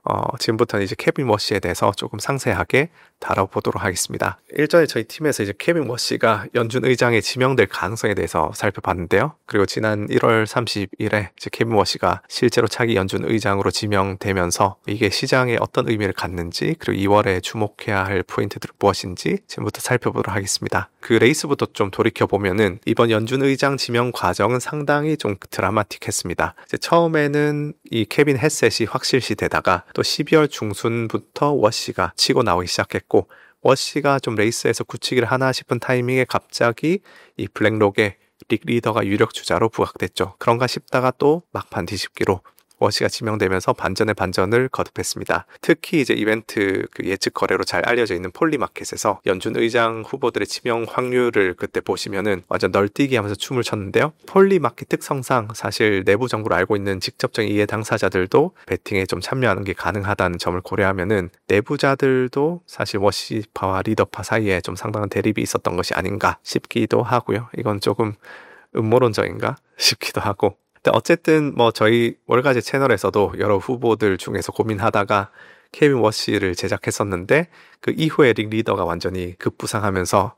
지금부터는 이제 케빈 워시에 대해서 조금 상세하게 다뤄보도록 하겠습니다. 일전에 저희 팀에서 이제 케빈 워시가 연준 의장에 지명될 가능성에 대해서 살펴봤는데요. 그리고 지난 1월 30일에 이제 케빈 워시가 실제로 차기 연준 의장으로 지명되면서 이게 시장에 어떤 의미를 갖는지, 그리고 2월에 주목해야 할 포인트들은 무엇인지 지금부터 살펴보도록 하겠습니다. 그 레이스부터 좀 돌이켜보면은 이번 연준 의장 지명 과정은 상당히 좀 드라마틱했습니다. 이제 처음에는 이 케빈 헤셋이 확실시 되다가 또 12월 중순부터 워시가 치고 나오기 시작했고, 워시가 좀 레이스에서 굳히기를 하나 싶은 타이밍에 갑자기 이 블랙록의 릭 리더가 유력 주자로 부각됐죠. 그런가 싶다가 또 막판 뒤집기로 워시가 지명되면서 반전의 반전을 거듭했습니다. 특히 이제 이벤트 그 예측 거래로 잘 알려져 있는 폴리마켓에서 연준 의장 후보들의 지명 확률을 그때 보시면은 완전 널뛰기 하면서 춤을 췄는데요. 폴리마켓 특성상 사실 내부 정보를 알고 있는 직접적인 이해 당사자들도 배팅에 좀 참여하는 게 가능하다는 점을 고려하면은 내부자들도 사실 워시파와 리더파 사이에 좀 상당한 대립이 있었던 것이 아닌가 싶기도 하고요. 이건 조금 음모론적인가 싶기도 하고. 어쨌든 뭐 저희 월가제 채널에서도 여러 후보들 중에서 고민하다가 케빈 워시를 제작했었는데, 그 이후에 릭 리더가 완전히 급부상하면서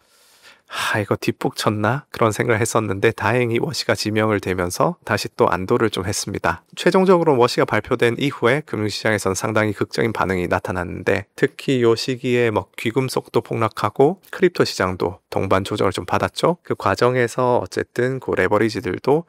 이거 뒷북 쳤나? 그런 생각을 했었는데 다행히 워시가 지명을 되면서 다시 또 안도를 좀 했습니다. 최종적으로 워시가 발표된 이후에 금융시장에서는 상당히 극적인 반응이 나타났는데, 특히 이 시기에 뭐 귀금속도 폭락하고 크립토 시장도 동반 조정을 좀 받았죠. 그 과정에서 어쨌든 그 레버리지들도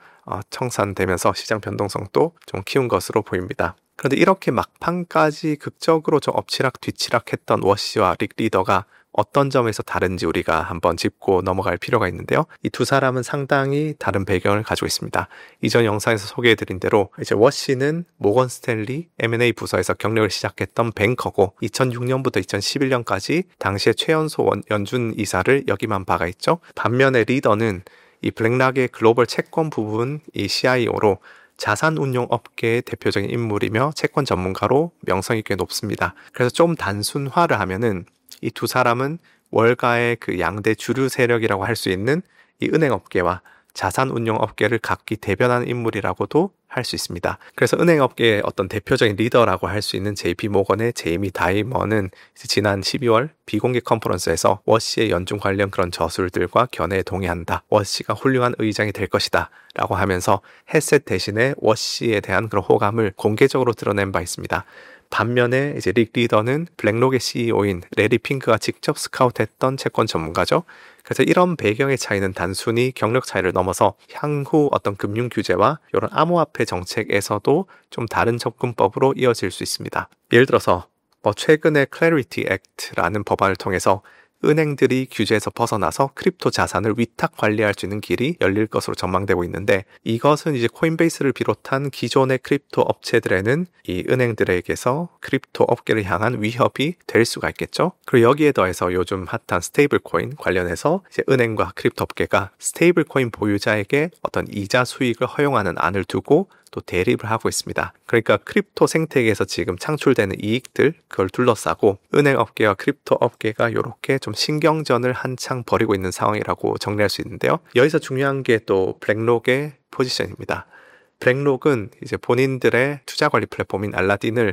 청산되면서 시장 변동성도 좀 키운 것으로 보입니다. 그런데 이렇게 막판까지 극적으로 좀 엎치락 뒤치락 했던 워시와 릭 리더가 어떤 점에서 다른지 우리가 한번 짚고 넘어갈 필요가 있는데요. 이 두 사람은 상당히 다른 배경을 가지고 있습니다. 이전 영상에서 소개해드린 대로 이제 워시는 모건 스탠리 M&A 부서에서 경력을 시작했던 뱅커고 2006년부터 2011년까지 당시에 최연소 연준 이사를 역임한 바가 있죠. 반면에 리더는 이 블랙락의 글로벌 채권 부분 이 CIO로 자산운용 업계의 대표적인 인물이며 채권 전문가로 명성이 꽤 높습니다. 그래서 좀 단순화를 하면은 이 두 사람은 월가의 그 양대 주류 세력이라고 할 수 있는 이 은행업계와 자산운용업계를 각기 대변하는 인물이라고도 할 수 있습니다. 그래서 은행업계의 어떤 대표적인 리더라고 할 수 있는 JP 모건의 제이미 다이머는 지난 12월 비공개 컨퍼런스에서 워시의 연준 관련 그런 저술들과 견해에 동의한다. 워시가 훌륭한 의장이 될 것이다. 라고 하면서 헤셋 대신에 워시에 대한 그런 호감을 공개적으로 드러낸 바 있습니다. 반면에 이제 릭 리더는 블랙록의 CEO인 레리 핑크가 직접 스카우트했던 채권 전문가죠. 그래서 이런 배경의 차이는 단순히 경력 차이를 넘어서 향후 어떤 금융 규제와 이런 암호화폐 정책에서도 좀 다른 접근법으로 이어질 수 있습니다. 예를 들어서 최근에 Clarity Act라는 법안을 통해서 은행들이 규제에서 벗어나서 크립토 자산을 위탁 관리할 수 있는 길이 열릴 것으로 전망되고 있는데, 이것은 이제 코인베이스를 비롯한 기존의 크립토 업체들에는 이 은행들에게서 크립토 업계를 향한 위협이 될 수가 있겠죠. 그리고 여기에 더해서 요즘 핫한 스테이블 코인 관련해서 이제 은행과 크립토 업계가 스테이블 코인 보유자에게 어떤 이자 수익을 허용하는 안을 두고 또 대립을 하고 있습니다. 그러니까 크립토 생태계에서 지금 창출되는 이익들, 그걸 둘러싸고 은행업계와 크립토 업계가 이렇게 좀 신경전을 한창 벌이고 있는 상황이라고 정리할 수 있는데요. 여기서 중요한 게 또 블랙록의 포지션입니다. 블랙록은 이제 본인들의 투자 관리 플랫폼인 알라딘을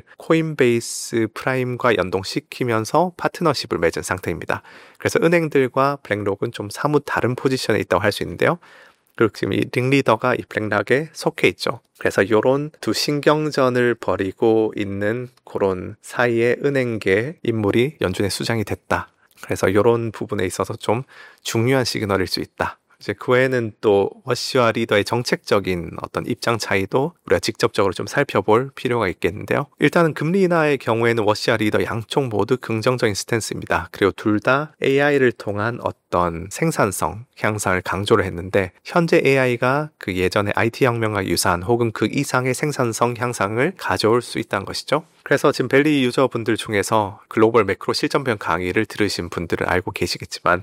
코인베이스 프라임과 연동시키면서 파트너십을 맺은 상태입니다. 그래서 은행들과 블랙록은 좀 사뭇 다른 포지션에 있다고 할 수 있는데요. 그리고 지금 이 릭 리더가 이 블랙락에 속해 있죠. 그래서 이런 두 신경전을 벌이고 있는 그런 사이에 은행계 인물이 연준의 수장이 됐다. 그래서 이런 부분에 있어서 좀 중요한 시그널일 수 있다. 이제 그 외에는 또 워시와 리더의 정책적인 어떤 입장 차이도 우리가 직접적으로 좀 살펴볼 필요가 있겠는데요. 일단은 금리 인하의 경우에는 워시와 리더 양쪽 모두 긍정적인 스탠스입니다. 그리고 둘 다 AI를 통한 어떤 생산성 향상을 강조를 했는데, 현재 AI가 그 예전의 IT 혁명과 유사한 혹은 그 이상의 생산성 향상을 가져올 수 있다는 것이죠. 그래서 지금 벨리 유저분들 중에서 글로벌 매크로 실전편 강의를 들으신 분들은 알고 계시겠지만,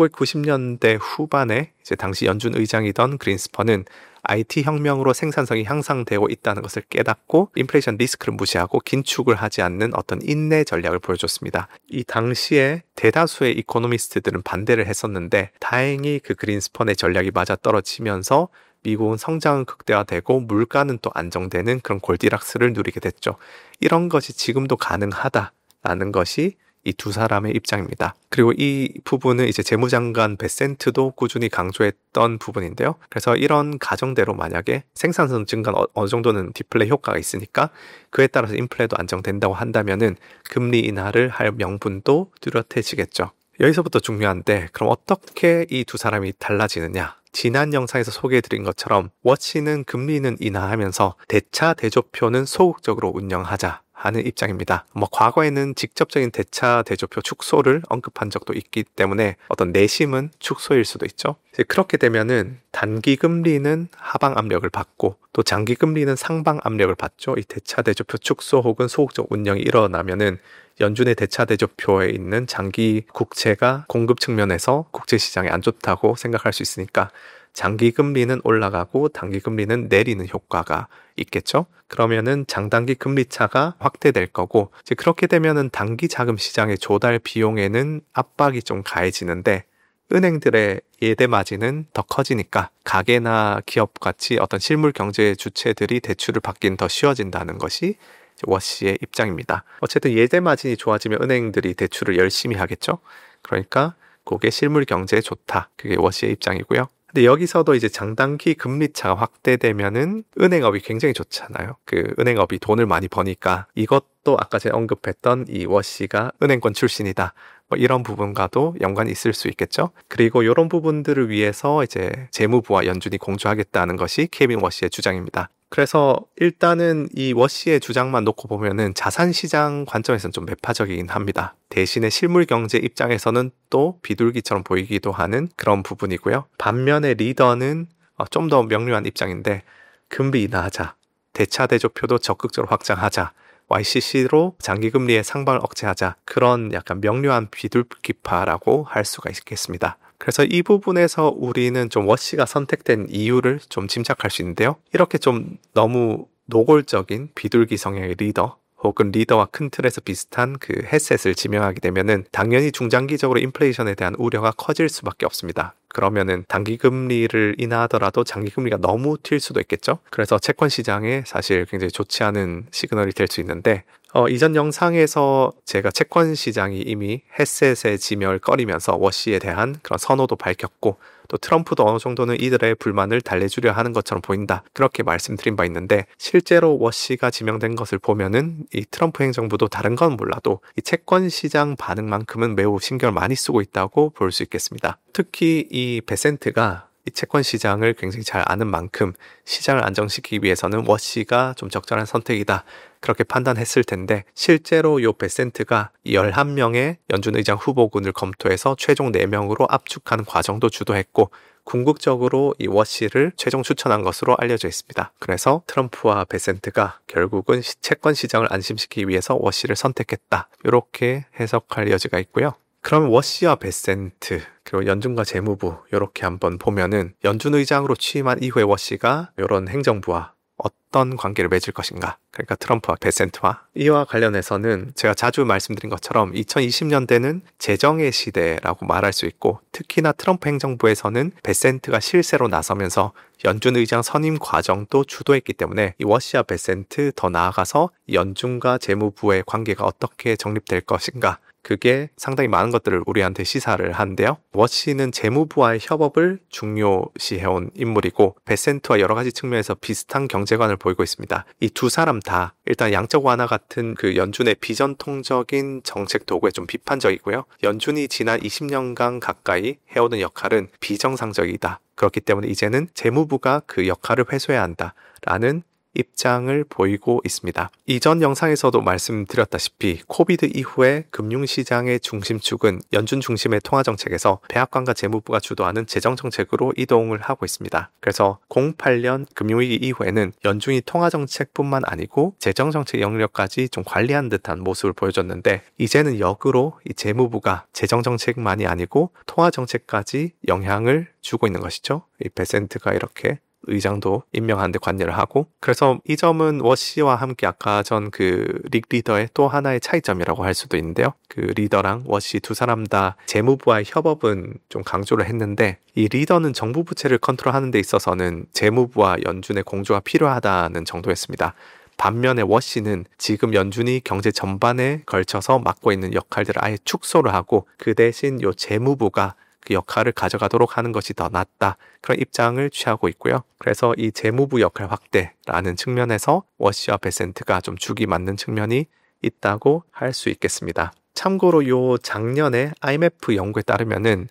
1990년대 후반에 이제 당시 연준 의장이던 그린스펀은 IT 혁명으로 생산성이 향상되고 있다는 것을 깨닫고 인플레이션 리스크를 무시하고 긴축을 하지 않는 어떤 인내 전략을 보여줬습니다. 이 당시에 대다수의 이코노미스트들은 반대를 했었는데, 다행히 그 그린스펀의 전략이 맞아떨어지면서 미국은 성장은 극대화되고 물가는 또 안정되는 그런 골디락스를 누리게 됐죠. 이런 것이 지금도 가능하다라는 것이 이 두 사람의 입장입니다. 그리고 이 부분은 이제 재무장관 베센트도 꾸준히 강조했던 부분인데요. 그래서 이런 가정대로 만약에 생산성 증가는 어느 정도는 디플레 효과가 있으니까 그에 따라서 인플레도 안정된다고 한다면은 금리 인하를 할 명분도 뚜렷해지겠죠. 여기서부터 중요한데 그럼 어떻게 이 두 사람이 달라지느냐? 지난 영상에서 소개해드린 것처럼 워치는 금리는 인하하면서 대차 대조표는 소극적으로 운영하자 하는 입장입니다. 과거에는 직접적인 대차 대조표 축소를 언급한 적도 있기 때문에 어떤 내심은 축소일 수도 있죠. 그렇게 되면은 단기 금리는 하방 압력을 받고 또 장기 금리는 상방 압력을 받죠. 이 대차 대조표 축소 혹은 소극적 운영이 일어나면은 연준의 대차 대조표에 있는 장기 국채가 공급 측면에서 국제 시장에 안 좋다고 생각할 수 있으니까 장기 금리는 올라가고 단기 금리는 내리는 효과가 있겠죠. 그러면은 장단기 금리 차가 확대될 거고 이제 그렇게 되면은 단기 자금 시장의 조달 비용에는 압박이 좀 가해지는데 은행들의 예대 마진은 더 커지니까 가계나 기업 같이 어떤 실물 경제 주체들이 대출을 받기는 더 쉬워진다는 것이 워시의 입장입니다. 어쨌든 예대 마진이 좋아지면 은행들이 대출을 열심히 하겠죠. 그러니까 그게 실물 경제에 좋다. 그게 워시의 입장이고요. 근데 여기서도 이제 장단기 금리차가 확대되면은 은행업이 굉장히 좋잖아요. 그 은행업이 돈을 많이 버니까 이것도 아까 제가 언급했던 이 워시가 은행권 출신이다. 이런 부분과도 연관이 있을 수 있겠죠. 그리고 이런 부분들을 위해서 이제 재무부와 연준이 공조하겠다는 것이 케빈 워시의 주장입니다. 그래서 일단은 이 워시의 주장만 놓고 보면은 자산시장 관점에서는 좀 매파적이긴 합니다. 대신에 실물 경제 입장에서는 또 비둘기처럼 보이기도 하는 그런 부분이고요. 반면에 리더는 좀 더 명료한 입장인데 금리 인하하자, 대차 대조표도 적극적으로 확장하자, YCC로 장기금리의 상방을 억제하자, 그런 약간 명료한 비둘기파라고 할 수가 있겠습니다. 그래서 이 부분에서 우리는 좀 워시가 선택된 이유를 좀 짐작할 수 있는데요. 이렇게 좀 너무 노골적인 비둘기 성향의 리더 혹은 리더와 큰 틀에서 비슷한 그 헤셋을 지명하게 되면은 당연히 중장기적으로 인플레이션에 대한 우려가 커질 수밖에 없습니다. 그러면은 단기 금리를 인하하더라도 장기 금리가 너무 튈 수도 있겠죠. 그래서 채권 시장에 사실 굉장히 좋지 않은 시그널이 될 수 있는데 이전 영상에서 제가 채권 시장이 이미 헤셋의 지명을 꺼리면서 워시에 대한 그런 선호도 밝혔고 또 트럼프도 어느 정도는 이들의 불만을 달래주려 하는 것처럼 보인다. 그렇게 말씀드린 바 있는데 실제로 워시가 지명된 것을 보면은 이 트럼프 행정부도 다른 건 몰라도 이 채권 시장 반응만큼은 매우 신경을 많이 쓰고 있다고 볼 수 있겠습니다. 특히 이 베센트가 이 채권 시장을 굉장히 잘 아는 만큼 시장을 안정시키기 위해서는 워시가 좀 적절한 선택이다. 그렇게 판단했을 텐데 실제로 이 베센트가 11명의 연준 의장 후보군을 검토해서 최종 4명으로 압축하는 과정도 주도했고 궁극적으로 이 워시를 최종 추천한 것으로 알려져 있습니다. 그래서 트럼프와 베센트가 결국은 채권 시장을 안심시키기 위해서 워시를 선택했다. 이렇게 해석할 여지가 있고요. 그럼 워시와 베센트 그리고 연준과 재무부 이렇게 한번 보면은 연준 의장으로 취임한 이후에 워시가 이런 행정부와 어떤 관계를 맺을 것인가. 그러니까 트럼프와 베센트와 이와 관련해서는 제가 자주 말씀드린 것처럼 2020년대는 재정의 시대라고 말할 수 있고 특히나 트럼프 행정부에서는 베센트가 실세로 나서면서 연준 의장 선임 과정도 주도했기 때문에 이 워시와 베센트 더 나아가서 연준과 재무부의 관계가 어떻게 정립될 것인가 그게 상당히 많은 것들을 우리한테 시사를 하는데요. 워시는 재무부와의 협업을 중요시해온 인물이고 베센트와 여러 가지 측면에서 비슷한 경제관을 보이고 있습니다. 이 두 사람 다 일단 양적 완화 같은 그 연준의 비전통적인 정책 도구에 좀 비판적이고요. 연준이 지난 20년간 가까이 해오는 역할은 비정상적이다. 그렇기 때문에 이제는 재무부가 그 역할을 회수해야 한다라는 입장을 보이고 있습니다. 이전 영상에서도 말씀드렸다시피 코비드 이후에 금융시장의 중심축은 연준 중심의 통화정책에서 백악관과 재무부가 주도하는 재정정책으로 이동을 하고 있습니다. 그래서 08년 금융위기 이후에는 연준이 통화정책뿐만 아니고 재정정책 영역까지 좀 관리한 듯한 모습을 보여줬는데 이제는 역으로 이 재무부가 재정정책만이 아니고 통화정책까지 영향을 주고 있는 것이죠. 이 베센트가 이렇게 의장도 임명하는 데 관여를 하고, 그래서 이 점은 워시와 함께 아까 전 그 릭 리더의 또 하나의 차이점이라고 할 수도 있는데요. 그 리더랑 워시 두 사람 다 재무부와의 협업은 좀 강조를 했는데, 이 리더는 정부 부채를 컨트롤하는 데 있어서는 재무부와 연준의 공조가 필요하다는 정도였습니다. 반면에 워시는 지금 연준이 경제 전반에 걸쳐서 맡고 있는 역할들을 아예 축소를 하고 그 대신 요 재무부가 그 역할을 가져가도록 하는 것이 더 낫다, 그런 입장을 취하고 있고요. 그래서 이 재무부 역할 확대라는 측면에서 워시와 베센트가 좀 죽이 맞는 측면이 있다고 할 수 있겠습니다. 참고로 요 작년에 IMF 연구에 따르면은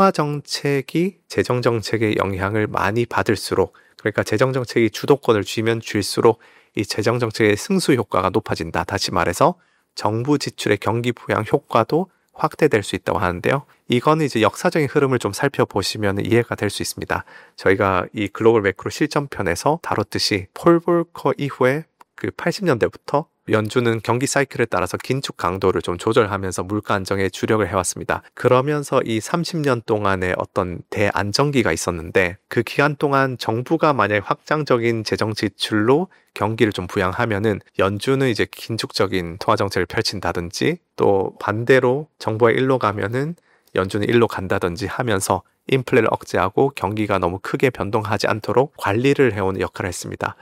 통화정책이 재정정책의 영향을 많이 받을수록, 그러니까 재정정책이 주도권을 쥐면 쥘수록 이 재정정책의 승수 효과가 높아진다. 다시 말해서 정부 지출의 경기 부양 효과도 확대될 수 있다고 하는데요. 이거는 이제 역사적인 흐름을 좀 살펴보시면 이해가 될 수 있습니다. 저희가 이 글로벌 매크로 실전편에서 다뤘듯이 폴 볼커 이후에 그 80년대부터 연준은 경기 사이클에 따라서 긴축 강도를 좀 조절하면서 물가 안정에 주력을 해왔습니다. 그러면서 이 30년 동안의 어떤 대안정기가 있었는데, 그 기간 동안 정부가 만약에 확장적인 재정 지출로 경기를 좀 부양하면은 연준은 이제 긴축적인 통화 정책을 펼친다든지, 또 반대로 정부가 일로 가면은 연준은 일로 간다든지 하면서 인플레를 억제하고 경기가 너무 크게 변동하지 않도록 관리를 해오는 역할을 했습니다.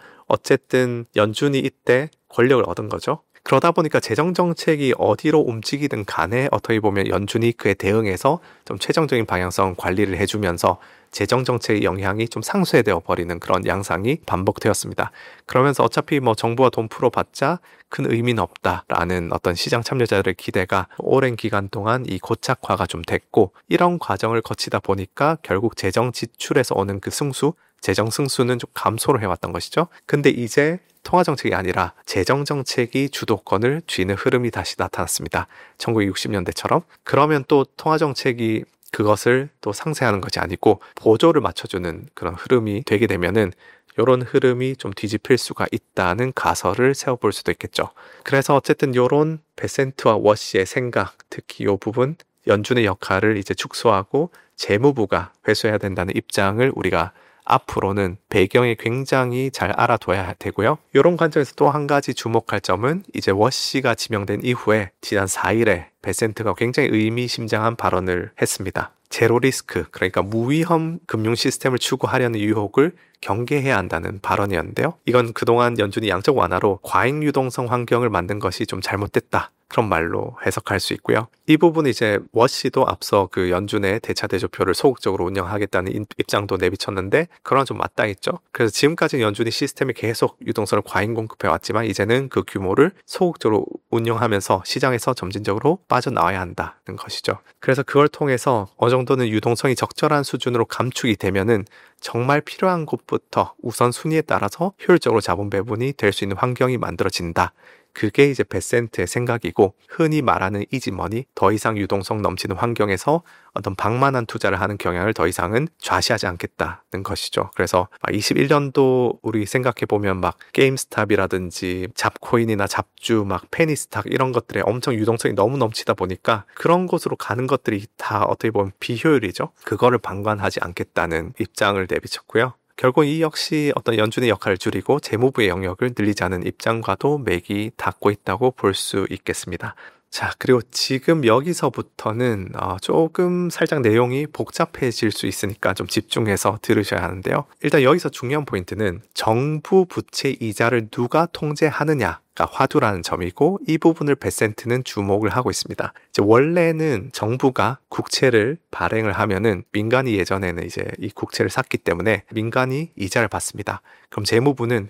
어쨌든 연준이 이때 권력을 얻은 거죠. 그러다 보니까 재정정책이 어디로 움직이든 간에 어떻게 보면 연준이 그에 대응해서 좀 최종적인 방향성 관리를 해주면서 재정정책의 영향이 좀 상쇄되어 버리는 그런 양상이 반복되었습니다. 그러면서 어차피 뭐 정부가 돈 풀어봤자 큰 의미는 없다라는 어떤 시장 참여자들의 기대가 오랜 기간 동안 이 고착화가 좀 됐고, 이런 과정을 거치다 보니까 결국 재정 지출에서 오는 그 승수, 재정 승수는 좀 감소를 해왔던 것이죠. 근데 이제 통화정책이 아니라 재정정책이 주도권을 쥐는 흐름이 다시 나타났습니다. 1960년대처럼. 그러면 또 통화정책이 그것을 또 상쇄하는 것이 아니고 보조를 맞춰주는 그런 흐름이 되게 되면은 이런 흐름이 좀 뒤집힐 수가 있다는 가설을 세워볼 수도 있겠죠. 그래서 어쨌든 이런 베센트와 워시의 생각, 특히 이 부분, 연준의 역할을 이제 축소하고 재무부가 회수해야 된다는 입장을 우리가 앞으로는 배경이 굉장히 잘 알아둬야 되고요. 이런 관점에서 또 한 가지 주목할 점은 이제 워시가 지명된 이후에 지난 4일에 베센트가 굉장히 의미심장한 발언을 했습니다. 제로 리스크, 그러니까 무위험 금융 시스템을 추구하려는 유혹을 경계해야 한다는 발언이었는데요. 이건 그동안 연준이 양적 완화로 과잉 유동성 환경을 만든 것이 좀 잘못됐다, 그런 말로 해석할 수 있고요. 이 부분은 이제 워시도 앞서 그 연준의 대차대조표를 소극적으로 운영하겠다는 입장도 내비쳤는데, 그런 좀 맞닿아 있죠. 그래서 지금까지 연준이 시스템이 계속 유동성을 과잉 공급해 왔지만 이제는 그 규모를 소극적으로 운영하면서 시장에서 점진적으로 빠져나와야 한다는 것이죠. 그래서 그걸 통해서 어느 정도는 유동성이 적절한 수준으로 감축이 되면은 정말 필요한 곳부터 우선순위에 따라서 효율적으로 자본 배분이 될 수 있는 환경이 만들어진다. 그게 이제 베센트의 생각이고, 흔히 말하는 이지머니, 더 이상 유동성 넘치는 환경에서 어떤 방만한 투자를 하는 경향을 더 이상은 좌시하지 않겠다는 것이죠. 그래서 21년도 우리 생각해보면 막 게임스탑이라든지 잡코인이나 잡주, 막 페니스탁 이런 것들에 엄청 유동성이 너무 넘치다 보니까 그런 곳으로 가는 것들이 다 어떻게 보면 비효율이죠. 그거를 방관하지 않겠다는 입장을 내비쳤고요. 결국 이 역시 어떤 연준의 역할을 줄이고 재무부의 영역을 늘리자는 입장과도 맥이 닿고 있다고 볼 수 있겠습니다. 자, 그리고 지금 여기서부터는 조금 살짝 내용이 복잡해질 수 있으니까 좀 집중해서 들으셔야 하는데요. 일단 여기서 중요한 포인트는 정부 부채 이자를 누가 통제하느냐 화두라는 점이고, 이 부분을 베센트는 주목을 하고 있습니다. 이제 원래는 정부가 국채를 발행을 하면은 민간이 예전에는 이제 이 국채를 샀기 때문에 민간이 이자를 받습니다. 그럼 재무부는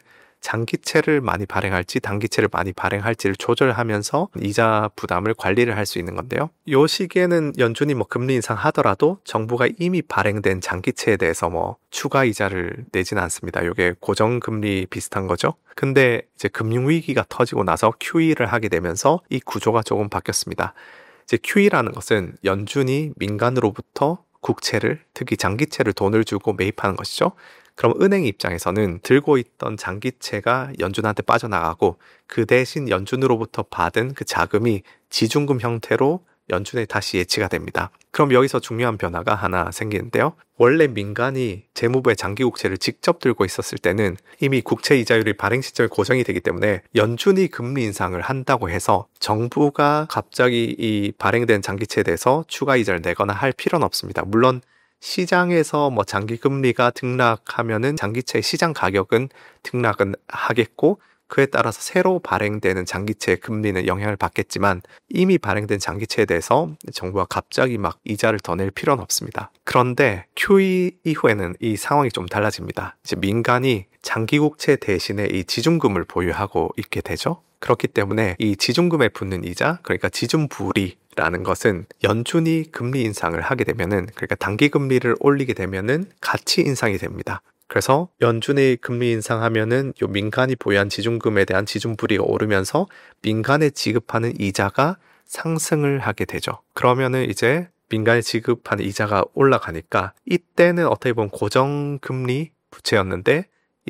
장기채를 많이 발행할지 단기채를 많이 발행할지를 조절하면서 이자 부담을 관리를 할 수 있는 건데요. 이 시기에는 연준이 뭐 금리 인상하더라도 정부가 이미 발행된 장기채에 대해서 뭐 추가 이자를 내지는 않습니다. 이게 고정금리 비슷한 거죠. 근데 이제 금융위기가 터지고 나서 QE를 하게 되면서 이 구조가 조금 바뀌었습니다. 이제 QE라는 것은 연준이 민간으로부터 국채를, 특히 장기채를 돈을 주고 매입하는 것이죠. 그럼 은행 입장에서는 들고 있던 장기채가 연준한테 빠져나가고 그 대신 연준으로부터 받은 그 자금이 지중금 형태로 연준에 다시 예치가 됩니다. 그럼 여기서 중요한 변화가 하나 생기는데요. 원래 민간이 재무부의 장기 국채를 직접 들고 있었을 때는 이미 국채 이자율이 발행 시점에 고정이 되기 때문에 연준이 금리 인상을 한다고 해서 정부가 갑자기 이 발행된 장기채에 대해서 추가 이자를 내거나 할 필요는 없습니다. 물론 시장에서 뭐 장기 금리가 등락하면은 장기채의 시장 가격은 등락은 하겠고 그에 따라서 새로 발행되는 장기채 금리는 영향을 받겠지만 이미 발행된 장기채에 대해서 정부가 갑자기 막 이자를 더 낼 필요는 없습니다. 그런데 QE 이후에는 이 상황이 좀 달라집니다. 이제 민간이 장기국채 대신에 이 지중금을 보유하고 있게 되죠. 그렇기 때문에 이 지중금에 붙는 이자, 그러니까 지준불이라는 것은 연준이 금리 인상을 하게 되면은, 그러니까 단기 금리를 올리게 되면은 가치 인상이 됩니다. 그래서 연준이 금리 인상하면은 요 민간이 보유한 지중금에 대한 지준불이가 오르면서 민간에 지급하는 이자가 상승을 하게 되죠. 그러면은 이제 민간에 지급하는 이자가 올라가니까 이때는 어떻게 보면 고정금리 부채였는데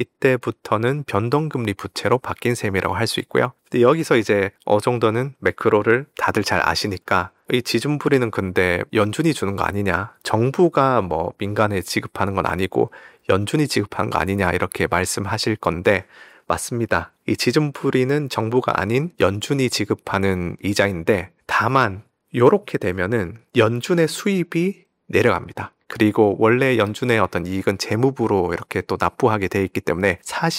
이때부터는 변동금리 부채로 바뀐 셈이라고 할 수 있고요. 근데 여기서 이제 어느 정도는 매크로를 다들 잘 아시니까 이 지준불이는 근데 연준이 주는 거 아니냐, 정부가 뭐 민간에 지급하는 건 아니고 연준이 지급하는 거 아니냐 이렇게 말씀하실 건데 맞습니다. 이 지준불이는 정부가 아닌 연준이 지급하는 이자인데 다만 요렇게 되면은 연준의 수입이 내려갑니다. 그리고 원래 연준의 어떤 이익은 재무부로 이렇게 또 납부하게 돼 있기 때문에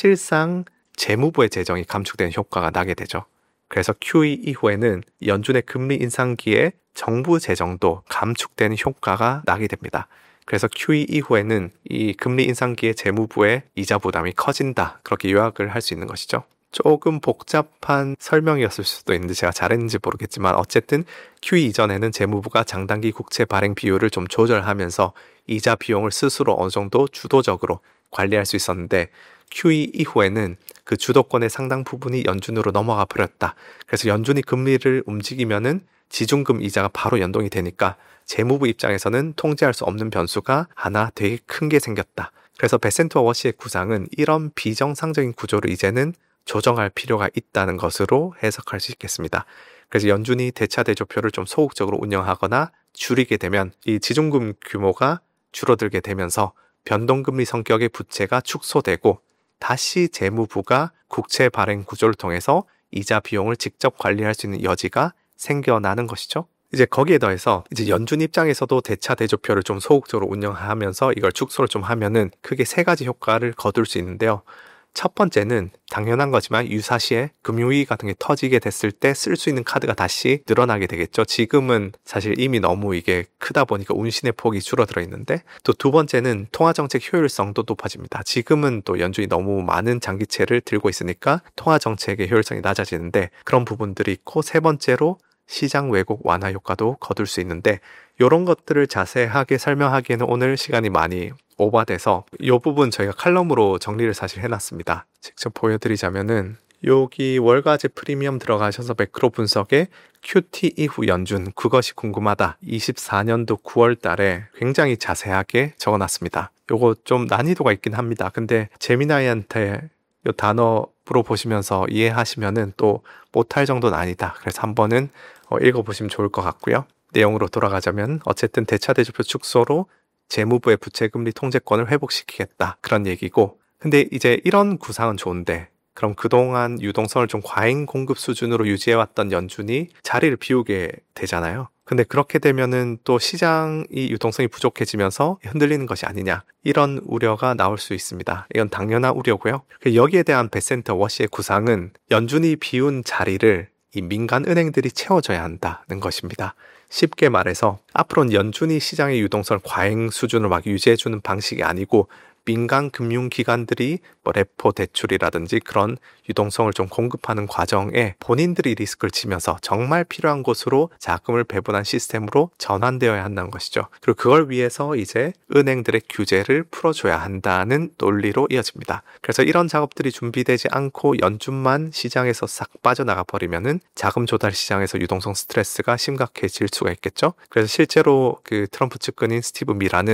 사실상 재무부의 재정이 감축되는 효과가 나게 되죠. 그래서 QE 이후에는 연준의 금리 인상기에 정부 재정도 감축되는 효과가 나게 됩니다. 그래서 QE 이후에는 이 금리 인상기에 재무부의 이자 부담이 커진다. 그렇게 요약을 할 수 있는 것이죠. 조금 복잡한 설명이었을 수도 있는데 제가 잘했는지 모르겠지만 어쨌든 QE 이전에는 재무부가 장단기 국채 발행 비율을 좀 조절하면서 이자 비용을 스스로 어느 정도 주도적으로 관리할 수 있었는데 QE 이후에는 그 주도권의 상당 부분이 연준으로 넘어가 버렸다. 그래서 연준이 금리를 움직이면은 지중금 이자가 바로 연동이 되니까 재무부 입장에서는 통제할 수 없는 변수가 하나 되게 큰 게 생겼다. 그래서 베센트와 워시의 구상은 이런 비정상적인 구조를 이제는 조정할 필요가 있다는 것으로 해석할 수 있겠습니다. 그래서 연준이 대차 대조표를 좀 소극적으로 운영하거나 줄이게 되면 이 지중금 규모가 줄어들게 되면서 변동금리 성격의 부채가 축소되고 다시 재무부가 국채 발행 구조를 통해서 이자 비용을 직접 관리할 수 있는 여지가 생겨나는 것이죠. 이제 거기에 더해서 이제 연준 입장에서도 대차 대조표를 좀 소극적으로 운영하면서 이걸 축소를 좀 하면은 크게 세 가지 효과를 거둘 수 있는데요. 첫 번째는 당연한 거지만 유사시에 금융위기 같은 게 터지게 됐을 때 쓸 수 있는 카드가 다시 늘어나게 되겠죠. 지금은 사실 이미 너무 이게 크다 보니까 운신의 폭이 줄어들어 있는데 또 두 번째는 통화정책 효율성도 높아집니다. 지금은 또 연준이 너무 많은 장기채를 들고 있으니까 통화정책의 효율성이 낮아지는데 그런 부분들이 있고 세 번째로 시장 왜곡 완화 효과도 거둘 수 있는데 이런 것들을 자세하게 설명하기에는 오늘 시간이 많이 오버돼서 이 부분 저희가 칼럼으로 정리를 사실 해놨습니다. 직접 보여드리자면은 여기 월가제 프리미엄 들어가셔서 매크로 분석에 QT 이후 연준 그것이 궁금하다 24년도 9월 달에 굉장히 자세하게 적어놨습니다. 요거 좀 난이도가 있긴 합니다. 근데 재미나이한테 이 단어 물어보시면서 이해하시면은 또 못할 정도는 아니다. 그래서 한번은 읽어보시면 좋을 것 같고요. 내용으로 돌아가자면 어쨌든 대차 대조표 축소로 재무부의 부채금리 통제권을 회복시키겠다. 그런 얘기고 근데 이제 이런 구상은 좋은데 그럼 그동안 유동성을 좀 과잉 공급 수준으로 유지해왔던 연준이 자리를 비우게 되잖아요. 근데 그렇게 되면은 또 시장이 유동성이 부족해지면서 흔들리는 것이 아니냐 이런 우려가 나올 수 있습니다. 이건 당연한 우려고요. 여기에 대한 베센트 워시의 구상은 연준이 비운 자리를 이 민간 은행들이 채워줘야 한다는 것입니다. 쉽게 말해서 앞으로는 연준이 시장의 유동성을 과잉 수준으로 막 유지해주는 방식이 아니고 민간 금융기관들이 뭐 레포 대출이라든지 그런 유동성을 좀 공급하는 과정에 본인들이 리스크를 지면서 정말 필요한 곳으로 자금을 배분한 시스템으로 전환되어야 한다는 것이죠. 그리고 그걸 위해서 이제 은행들의 규제를 풀어줘야 한다는 논리로 이어집니다. 그래서 이런 작업들이 준비되지 않고 연준만 시장에서 싹 빠져나가 버리면은 자금 조달 시장에서 유동성 스트레스가 심각해질 수가 있겠죠. 그래서 실제로 그 트럼프 측근인 스티브 미라는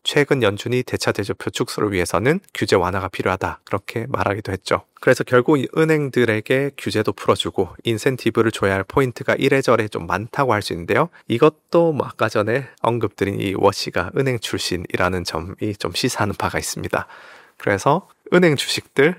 최근 연준이 대차대조표 축소를 위해서는 규제 완화가 필요하다. 그렇게 말하기도 했죠. 그래서 결국 이 은행들에게 규제도 풀어주고 인센티브를 줘야 할 포인트가 이래저래 좀 많다고 할 수 있는데요. 이것도 뭐 아까 전에 언급드린 이 워시가 은행 출신이라는 점이 좀 시사하는 바가 있습니다. 그래서 은행 주식들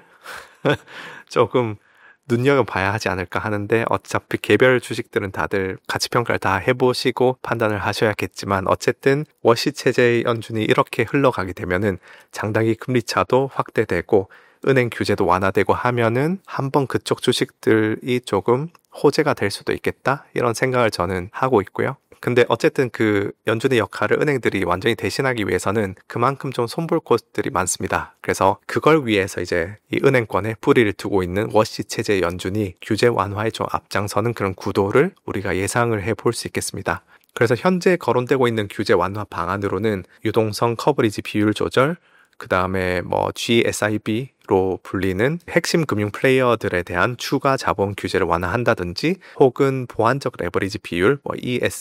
조금 눈여겨봐야 하지 않을까 하는데 어차피 개별 주식들은 다들 가치평가를 다 해보시고 판단을 하셔야겠지만 어쨌든 워시 체제의 연준이 이렇게 흘러가게 되면은 장단기 금리차도 확대되고 은행 규제도 완화되고 하면은 한번 그쪽 주식들이 조금 호재가 될 수도 있겠다 이런 생각을 저는 하고 있고요. 근데 어쨌든 그 연준의 역할을 은행들이 완전히 대신하기 위해서는 그만큼 좀 손볼 곳들이 많습니다. 그래서 그걸 위해서 이제 이 은행권에 뿌리를 두고 있는 워시 체제 연준이 규제 완화에 좀 앞장서는 그런 구도를 우리가 예상을 해볼 수 있겠습니다. 그래서 현재 거론되고 있는 규제 완화 방안으로는 유동성 커버리지 비율 조절, 그 다음에 뭐 GSIB로 불리는 핵심 금융 플레이어들에 대한 추가 자본 규제를 완화한다든지 혹은 보완적 레버리지 비율, 뭐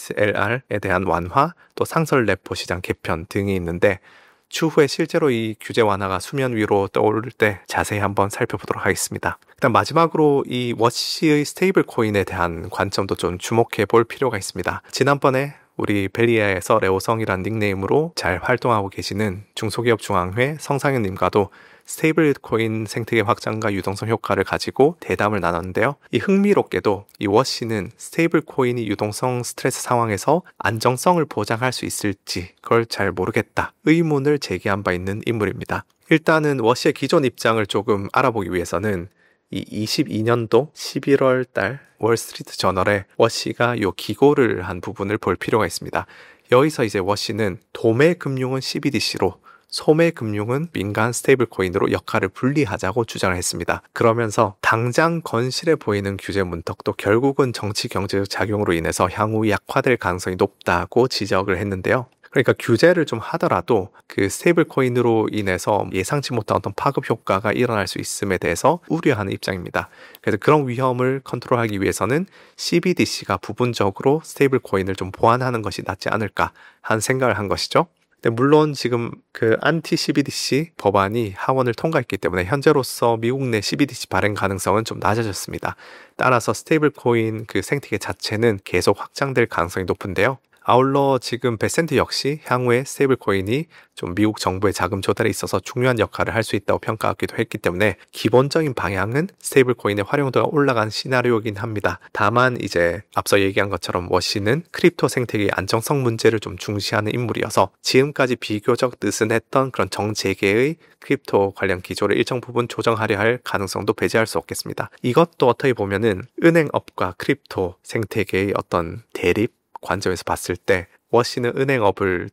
ESLR에 대한 완화, 또 상설 레포 시장 개편 등이 있는데 추후에 실제로 이 규제 완화가 수면 위로 떠오를 때 자세히 한번 살펴보도록 하겠습니다. 일단 마지막으로 이 워시의 스테이블 코인에 대한 관점도 좀 주목해 볼 필요가 있습니다. 지난번에 우리 벨리아에서 레오성이란 닉네임으로 잘 활동하고 계시는 중소기업 중앙회 성상현님과도 스테이블 코인 생태계 확장과 유동성 효과를 가지고 대담을 나눴는데요. 이 흥미롭게도 이 워시는 스테이블 코인이 유동성 스트레스 상황에서 안정성을 보장할 수 있을지 그걸 잘 모르겠다 의문을 제기한 바 있는 인물입니다. 일단은 워시의 기존 입장을 조금 알아보기 위해서는 이 22년도 11월 달 월스트리트 저널에 워시가 요 기고를 한 부분을 볼 필요가 있습니다. 여기서 이제 워시는 도매 금융은 CBDC로 소매 금융은 민간 스테이블 코인으로 역할을 분리하자고 주장을 했습니다. 그러면서 당장 건실해 보이는 규제 문턱도 결국은 정치 경제적 작용으로 인해서 향후 약화될 가능성이 높다고 지적을 했는데요. 그러니까 규제를 좀 하더라도 그 스테이블 코인으로 인해서 예상치 못한 어떤 파급 효과가 일어날 수 있음에 대해서 우려하는 입장입니다. 그래서 그런 위험을 컨트롤하기 위해서는 CBDC가 부분적으로 스테이블 코인을 좀 보완하는 것이 낫지 않을까 하는 생각을 한 것이죠. 근데 물론 지금 그 안티 CBDC 법안이 하원을 통과했기 때문에 현재로서 미국 내 CBDC 발행 가능성은 좀 낮아졌습니다. 따라서 스테이블 코인 그 생태계 자체는 계속 확장될 가능성이 높은데요. 아울러 지금 베센트 역시 향후에 스테이블 코인이 좀 미국 정부의 자금 조달에 있어서 중요한 역할을 할 수 있다고 평가하기도 했기 때문에 기본적인 방향은 스테이블 코인의 활용도가 올라간 시나리오이긴 합니다. 다만 이제 앞서 얘기한 것처럼 워시는 크립토 생태계의 안정성 문제를 좀 중시하는 인물이어서 지금까지 비교적 느슨했던 그런 정재계의 크립토 관련 기조를 일정 부분 조정하려 할 가능성도 배제할 수 없겠습니다. 이것도 어떻게 보면은 은행업과 크립토 생태계의 어떤 대립 관점에서 봤을 때 워시는 은행업을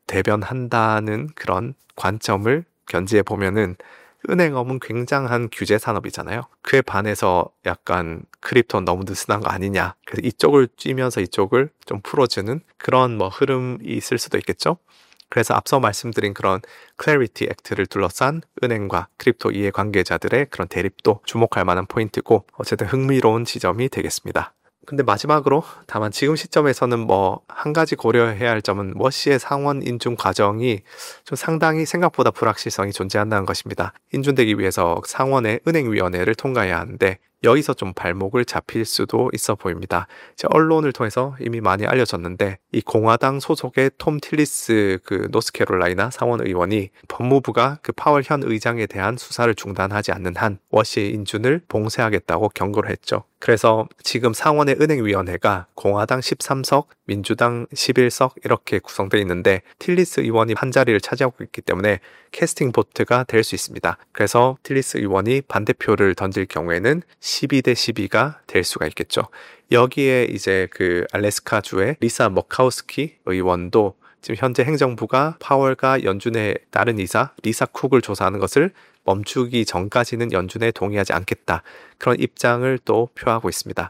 대변한다는 그런 관점을 견지해 보면은 은행업은 굉장한 규제 산업이잖아요. 그에 반해서 약간 크립토는 너무 느슨한 거 아니냐. 그래서 이쪽을 쥐면서 이쪽을 좀 풀어주는 그런 뭐 흐름이 있을 수도 있겠죠. 그래서 앞서 말씀드린 그런 클래리티 액트를 둘러싼 은행과 크립토 이해 관계자들의 그런 대립도 주목할 만한 포인트고 어쨌든 흥미로운 지점이 되겠습니다. 근데 마지막으로 다만 지금 시점에서는 뭐 한 가지 고려해야 할 점은 워시의 상원 인준 과정이 좀 상당히 생각보다 불확실성이 존재한다는 것입니다. 인준되기 위해서 상원의 은행위원회를 통과해야 하는데 여기서 좀 발목을 잡힐 수도 있어 보입니다. 언론을 통해서 이미 많이 알려졌는데 이 공화당 소속의 톰 틸리스 그 노스캐롤라이나 상원 의원이 법무부가 그 파월 현 의장에 대한 수사를 중단하지 않는 한 워시의 인준을 봉쇄하겠다고 경고를 했죠. 그래서 지금 상원의 은행위원회가 공화당 13석, 민주당 11석 이렇게 구성되어 있는데 틸리스 의원이 한 자리를 차지하고 있기 때문에 캐스팅 보트가 될 수 있습니다. 그래서 틸리스 의원이 반대표를 던질 경우에는 12대 12가 될 수가 있겠죠. 여기에 이제 그 알래스카주의 리사 머카우스키 의원도 지금 현재 행정부가 파월과 연준의 다른 이사 리사 쿡을 조사하는 것을 멈추기 전까지는 연준에 동의하지 않겠다. 그런 입장을 또 표하고 있습니다.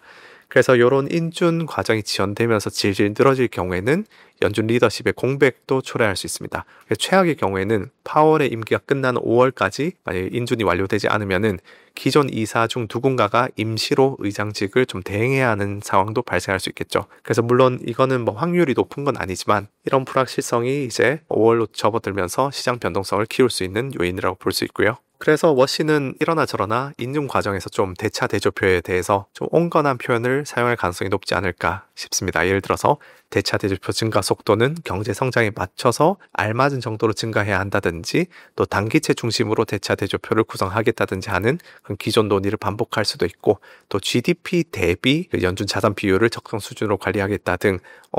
그래서 이런 인준 과정이 지연되면서 질질 늘어질 경우에는 연준 리더십의 공백도 초래할 수 있습니다. 최악의 경우에는 파월의 임기가 끝나는 5월까지 만약에 인준이 완료되지 않으면은 기존 이사 중 누군가가 임시로 의장직을 좀 대행해야 하는 상황도 발생할 수 있겠죠. 그래서 물론 이거는 뭐 확률이 높은 건 아니지만 이런 불확실성이 이제 5월로 접어들면서 시장 변동성을 키울 수 있는 요인이라고 볼 수 있고요. 그래서 워시는 이러나 저러나 인준 과정에서 좀 대차 대조표에 대해서 좀 온건한 표현을 사용할 가능성이 높지 않을까 싶습니다. 예를 들어서 대차 대조표 증가 속도는 경제 성장에 맞춰서 알맞은 정도로 증가해야 한다든지 또 단기채 중심으로 대차 대조표를 구성하겠다든지 하는 그런 기존 논의를 반복할 수도 있고 또 GDP 대비 연준 자산 비율을 적정 수준으로 관리하겠다 등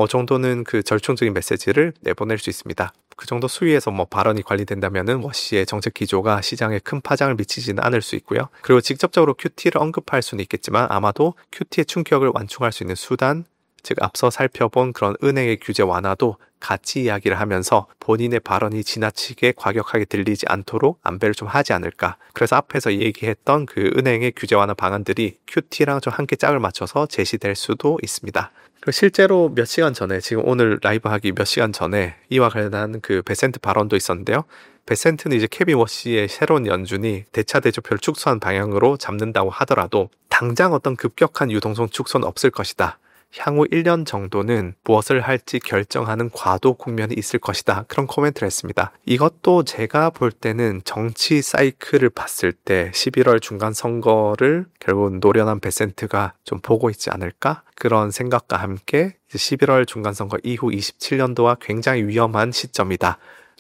정도는 그 절충적인 메시지를 내보낼 수 있습니다. 그 정도 수위에서 뭐 발언이 관리된다면은 워시의 정책 기조가 시장에 큰 파장을 미치지는 않을 수 있고요. 그리고 직접적으로 QT를 언급할 수는 있겠지만 아마도 QT의 충격을 완충할 수 있는 수단, 즉 앞서 살펴본 그런 은행의 규제 완화도 같이 이야기를 하면서 본인의 발언이 지나치게 과격하게 들리지 않도록 안배를 좀 하지 않을까. 그래서 앞에서 얘기했던 그 은행의 규제 완화 방안들이 QT랑 좀 함께 짝을 맞춰서 제시될 수도 있습니다. 그리고 실제로 몇 시간 전에, 지금 오늘 라이브 하기 몇 시간 전에 이와 관련한 그 베센트 발언도 있었는데요. 베센트는 이제 케빈 워시의 새로운 연준이 대차 대조표를 축소한 방향으로 잡는다고 하더라도 당장 어떤 급격한 유동성 축소는 없을 것이다. 향후 1년 정도는 무엇을 할지 결정하는 과도 국면이 있을 것이다. 그런 코멘트를 했습니다. 이것도 제가 볼 때는 정치 사이클을 봤을 때 11월 중간 선거를 결국 노련한 베센트가 좀 보고 있지 않을까? 그런 생각과 함께 11월 중간 선거 이후 27년도와 굉장히 위험한 시점이다.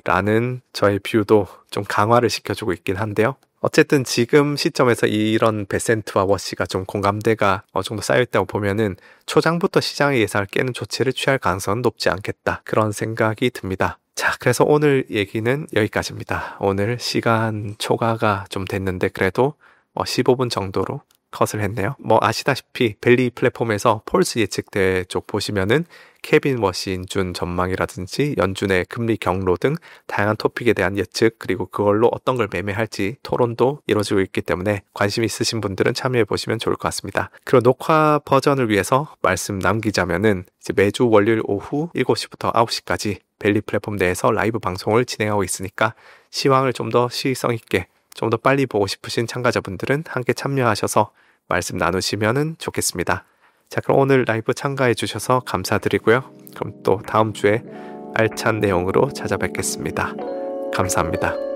라는 저의 뷰도 좀 강화를 시켜주고 있긴 한데요. 어쨌든 지금 시점에서 이런 베센트와 워시가 좀 공감대가 어느 정도 쌓여있다고 보면은 초장부터 시장의 예상을 깨는 조치를 취할 가능성은 높지 않겠다. 그런 생각이 듭니다. 자, 그래서 오늘 얘기는 여기까지입니다. 오늘 시간 초과가 좀 됐는데 그래도 15분 정도로 컷을 했네요. 아시다시피 벨리 플랫폼에서 폴스 예측대 쪽 보시면은 케빈 워시 인준 전망이라든지 연준의 금리 경로 등 다양한 토픽에 대한 예측 그리고 그걸로 어떤 걸 매매할지 토론도 이루어지고 있기 때문에 관심 있으신 분들은 참여해 보시면 좋을 것 같습니다. 그리고 녹화 버전을 위해서 말씀 남기자면은 이제 매주 월요일 오후 7시부터 9시까지 벨리 플랫폼 내에서 라이브 방송을 진행하고 있으니까 시황을 좀 더 시의성 있게 좀 더 빨리 보고 싶으신 참가자분들은 함께 참여하셔서 말씀 나누시면 좋겠습니다. 자, 그럼 오늘 라이브 참가해 주셔서 감사드리고요. 그럼 또 다음 주에 알찬 내용으로 찾아뵙겠습니다. 감사합니다.